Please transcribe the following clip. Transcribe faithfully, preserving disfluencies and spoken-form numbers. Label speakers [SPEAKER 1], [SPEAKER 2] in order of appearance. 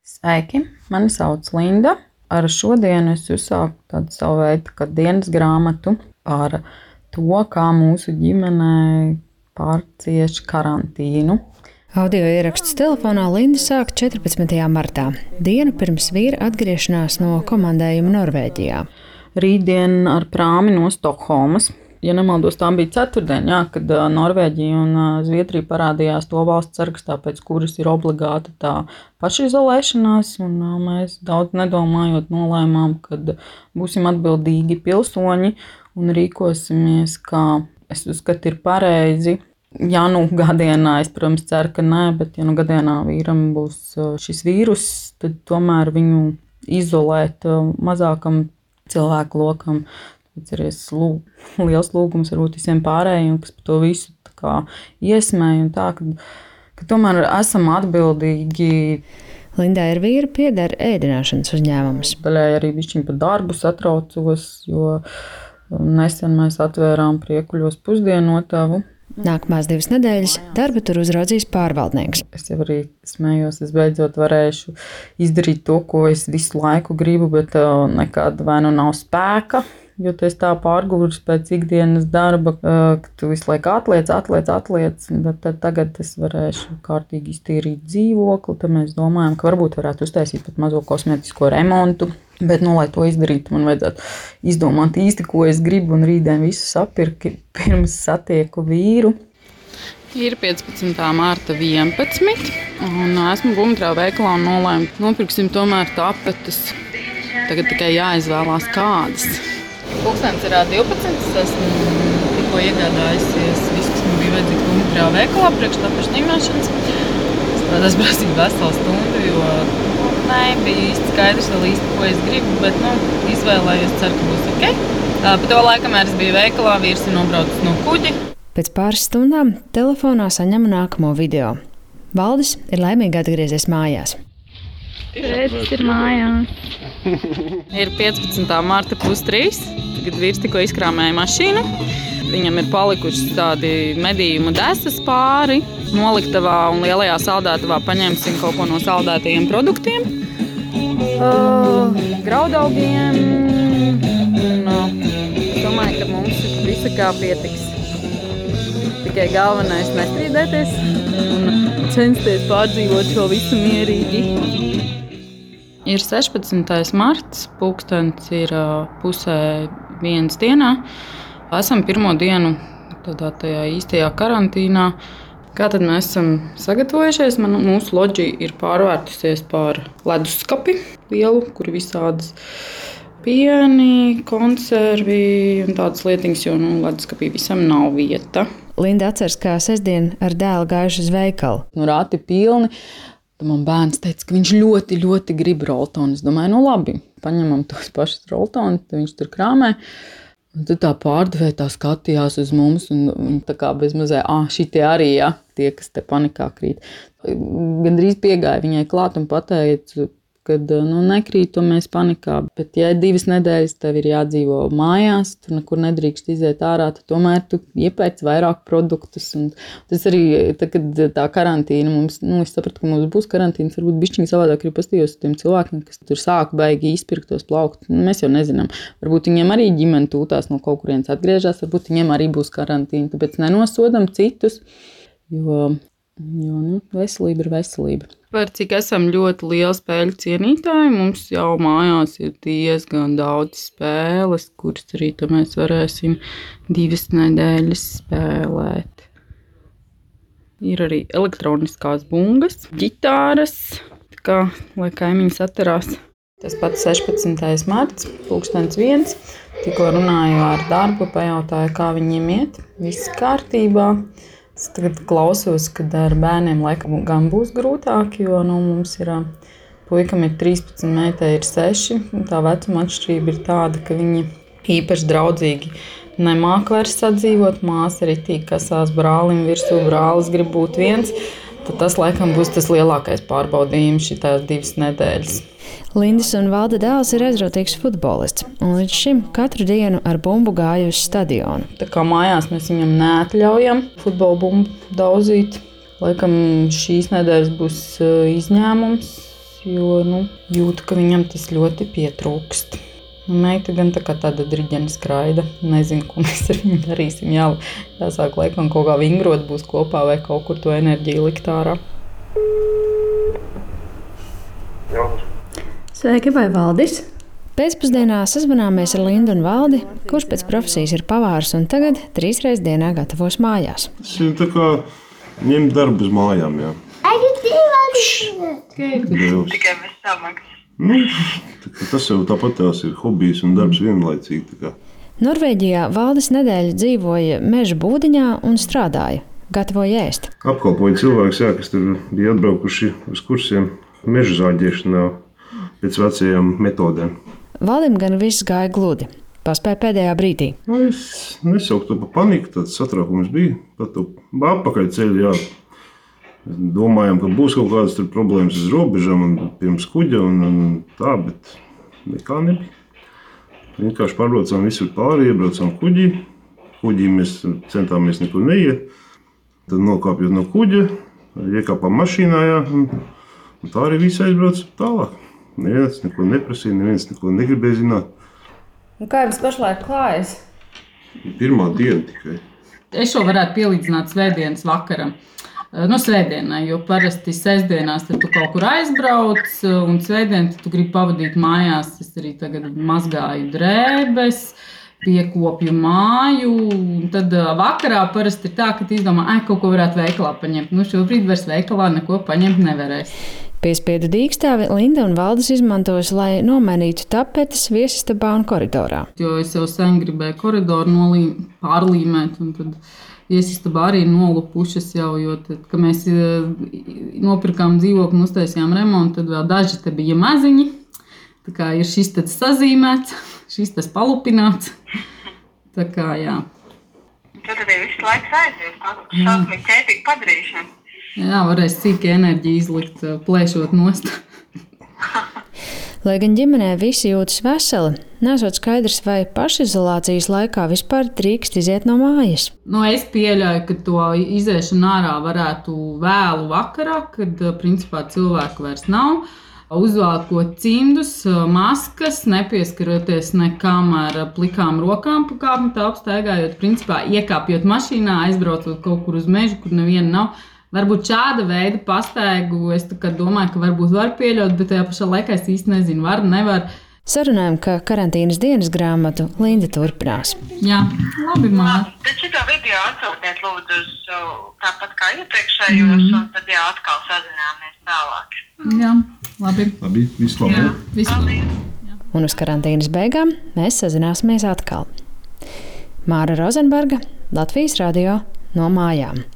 [SPEAKER 1] Sveiki, mani sauc Linda. Ar šodienu es uzsāku tādu savu veidu kā dienas grāmatu par to, kā mūsu ģimene pārcieš karantīnu.
[SPEAKER 2] Audio ieraksts telefonā Linda sāk četrpadsmitajā martā, dienu pirms vīra atgriešanās no komandējuma Norvēģijā.
[SPEAKER 1] Rītdien ar prāmi no Stokholmas. Ja nemaldos, tā bija ceturtdiena, jā, kad Norvēģija un Zviedrija parādījās to valsts sarakstā, pēc kuras ir obligāta tā pašizolēšanās. Un mēs daudz nedomājot nolēmām, ka būsim atbildīgi pilsoņi un rīkosimies, kā es uzskatu ir pareizi. Ja nu gadienā, es, protams, ceru, ka nē, bet ja nu gadienā vīram būs šis vīrus, tad tomēr viņu izolēt mazākam cilvēku lokam. Atceries, lūg, liels lūgums varbūt visiem pārējiem, kas par to visu tā kā iesmēja un tā, ka, ka tomēr esam atbildīgi.
[SPEAKER 2] Lindai ar vīru pieder ēdināšanas uzņēmums.
[SPEAKER 1] Daļai arī bišķiņ par darbu satraucos, jo nesen mēs atvērām Priekuļos pusdienotavu.
[SPEAKER 2] Nākamās divas nedēļas darbu tur uzraudzīs pārvaldnieks.
[SPEAKER 1] Es jau arī smējos, es beidzot varēšu izdarīt to, ko es visu laiku gribu, bet nekad vai nu nav spēka. Jo tu esi tā pārguris pēc ikdienas darba, ka tu visu laiku atliec, atliec, atliec, bet tad tagad es varēšu kārtīgi iztīrīt dzīvokli, tad mēs domājam, ka varbūt varētu uztaisīt pat mazo kosmētisko remontu, bet, nu, lai to izdarītu, man vajadzētu izdomāt īsti, ko es gribu un rītdien visu sapirki, pirms satieku vīru. Ir piecpadsmitā marta vienpadsmit, un esmu Bumtrā veikalā un nolēmu, nopirksim tomēr tapetes. Tagad tikai jāizvēlās kādas. Pulkstens ir divpadsmit, es esmu tikko iegādājusies visu, kas man bija vajadzīgs Bumtrā veikalā, priekš tapešu ņemēšanas. Tas prasīja veselu stundu, jo nebija īsti skaidrs vēl īsti, ko es gribu, bet, nu, izvēlējos, ceru, ka būs ok. Pa to laiku, kamēr es biju veikalā, vīrs ir nobraucis no kuģi.
[SPEAKER 2] Pēc pāris stundām telefonā saņemu nākamo video. Valdis ir laimīgi atgriezies mājās.
[SPEAKER 3] Tētis ir mājās.
[SPEAKER 1] Ir piecpadsmitā marta pustrīs, kad vīrs tikko izkrāmēja mašīnu. Viņam ir palikušas tādi medījumu desas pāri. Noliktavā un lielajā saldētavā paņemsim kaut ko no saldētajiem produktiem. Uh, graudaugiem. Un uh, es domāju, ka mums visa kā pietiks. Tikai galvenais nestrīdēties un censties pārdzīvot šo visu mierīgi. Ir sešpadsmitais marts, pulkstens ir pusē vienas dienā. Esam pirmo dienu tādā tajā īstajā karantīnā. Kā tad mēs esam sagatavojušies? Man, mūsu loģija ir pārvērtusies par leduskapi lielu, kur visādas pieni, konservi un tādas lietiņas, jo nu, leduskapī visam nav vieta.
[SPEAKER 2] Linda atceras, kā sestdien ar dēlu gājuši uz veikalu.
[SPEAKER 1] Nu, rāti pilni. Tad man bērns teica, ka viņš ļoti, ļoti grib roltonu. Es domāju, nu labi, paņemam tos pašus roltonu, tad viņš tur krāmē. Un tad tā pārdevēja tā skatījās uz mums un viņa tā kā bez mazē, ā, šitie arī, jā, tie, kas te panikā krīt. Gandrīz piegāja viņai klāt un pateica, kad nu, nekrītu mēs panikā, bet ja divas nedēļas tev ir jādzīvo mājās, tu nekur nedrīkst iziet ārā, tad tomēr tu iepērc vairāk produktus. Un tas arī, tā, kad tā karantīna mums, nu, es sapratu, ka mums būs karantīnas, varbūt bišķiņi savādāk arī pastījos tiem cilvēkiem, kas tur sāk baigi izpirktos plaukt. Nu, mēs jau nezinām. Varbūt viņiem arī ģimene tūtās no kaut kurienes atgriežās, varbūt viņiem arī būs karantīna, tāpēc nenosodam citus, jo, jo nu, veselība ir veselība. Par cik esam ļoti lieli spēļu cienītāji, mums jau mājās ir diezgan daudz spēles, kuras arī mēs varēsim divas nedēļas spēlēt. Ir arī elektroniskās bungas, ģitāras, tā kā, lai kaimiņi satarās. Tas pats sešpadsmitais marts, pulkstens viens, tikko runāju ar darbu, pajautāju, kā viņiem iet, viss kārtībā. Es tagad klausos, kad ar bērniem laikam gan būs grūtāk, jo nu, mums ir puikam ir trīspadsmit, meitai ir seši. Tā vecuma atšķirība ir tāda, ka viņi īpaši draudzīgi nemāk vairs sadzīvot. Māsa arī tīk kasās brālim virsū, brālis grib būt viens. Tad tas laikam būs tas lielākais pārbaudījums šitās divas nedēļas.
[SPEAKER 2] Lindas un Valda dēls ir aizrautīgs futbolists, un līdz šim katru dienu ar bumbu gāja uz stadionu.
[SPEAKER 1] Tā kā mājās mēs viņam neatļaujam futbola bumbu dauzīt. Laikam šīs nedēļas būs izņēmums, jo nu, jūt, ka viņam tas ļoti pietrūkst. Meita gan tā kā tāda driģena skraida. Nezinu, ko mēs ar viņu darīsim. Jā, jāsāk laikam kaut kā vingrot būs kopā vai kaut kur to enerģiju likt ārā.
[SPEAKER 2] Sveiki, vai Valdis? Pēcpusdienā sazvanāmies ar Lindu un Valdi, kurš pēc profesijas ir pavārs un tagad trīs reizes dienā gatavos mājās.
[SPEAKER 4] Tas ir tā kā ņemt darbu uz mājām, jā.
[SPEAKER 3] Tikai bez samaksas.
[SPEAKER 4] Nu, tas jau tāpat tās ir hobijs un darbs vienlaicīgi.
[SPEAKER 2] Norvēģijā Valdis nedēļu dzīvoja meža būdiņā un strādāja, gatavoja ēst.
[SPEAKER 4] Apkalpoja cilvēks, jā, kas tur bija atbraukuši uz kursiem meža zāģēšanā pēc vecajām metodēm.
[SPEAKER 2] Valdim gan viss gāja gludi, paspēja pēdējā brīdī.
[SPEAKER 4] Nu, es nesauktu to pa paniku, tāds satraukums bija. Pat to apakaļ ceļu, jā. Domājām, ka būs kaut kādas problēmas uz robežām un pirms kuģa un, un tā, bet nekā nebija. Vienkārši pārbraucām visur pāri, iebraucām kuģī. Kuģī mēs centāmies nekur neiet. Tad nokāpjot no kuģa, iekāpām mašīnā, jā, un, un tā arī viss aizbrauc tālāk. Neviens neko neprasīja, neviens neko negribēja zināt.
[SPEAKER 2] Un kā jums pašlaik klājas?
[SPEAKER 4] Pirmā diena tikai.
[SPEAKER 1] Es šo varētu pielīdzināt svētdienas vakaram. No svētdienai, jo parasti sestdienās tu kaut kur aizbrauc, un svētdien tu gribi pavadīt mājās. Es arī tagad mazgāju drēbes, piekopju māju, un tad vakarā parasti ir tā, ka tu izdomā, ai, kaut ko varētu veikalā paņemt. Nu, šobrīd vairs veikalā neko paņemt nevarēs.
[SPEAKER 2] Piespiedu dīkstāvi Linda un Valdis izmantos, lai nomainītu tapetes viesistabā un koridorā.
[SPEAKER 1] Jo es jau sen gribēju koridoru nolī, pārlīmēt, un tad viesistabā arī nolupušas jau, jo tad, kad mēs nopirkām dzīvokli un uztaisījām remontu, tad vēl daži te bija maziņi. Tā kā ir šis tāds sazīmēts, šis tas palupināts. Tā kā, jā.
[SPEAKER 3] Tad arī viss laiks aizies, tā šausmīgi ķēpīgi padarīšana.
[SPEAKER 1] Jā, varēs cīki enerģiju izlikt, plēšot nost.
[SPEAKER 2] Lai gan ģimenē visi jūtas veseli, nesot skaidrs, vai pašizolācijas laikā vispār drīkst iziet no mājas.
[SPEAKER 1] Nu, es pieļauju, ka to iziešanu ārā varētu vēlu vakarā, kad principā cilvēku vairs nav. Uzvelkot cimdus, maskas, nepieskaroties nekam ar plikām rokām pa kāpņu telpu staigājot, principā iekāpjot mašīnā, aizbraucot kaut kur uz mežu, kur neviena nav. Varbūt šāda veida pastaigu es domāju, ka varbūt var pieļaut, bet tajā pašā laikā es īsti nezinu, var, nevar.
[SPEAKER 2] Sarunājam, ka karantīnas dienas grāmatu Linda turpinās.
[SPEAKER 1] Jā, labi, māte.
[SPEAKER 3] Tad šito video atsauciet lūdzu uz tāpat kā iepriekšējos, mm. un tad jā, atkal sazināmies tālāk.
[SPEAKER 1] Jā, labi.
[SPEAKER 4] Labi, viss labi.
[SPEAKER 3] Jā,
[SPEAKER 1] viss labi.
[SPEAKER 2] Un uz karantīnas beigām mēs sazināsimies atkal. Māra Rozenberga, Latvijas radio no mājām.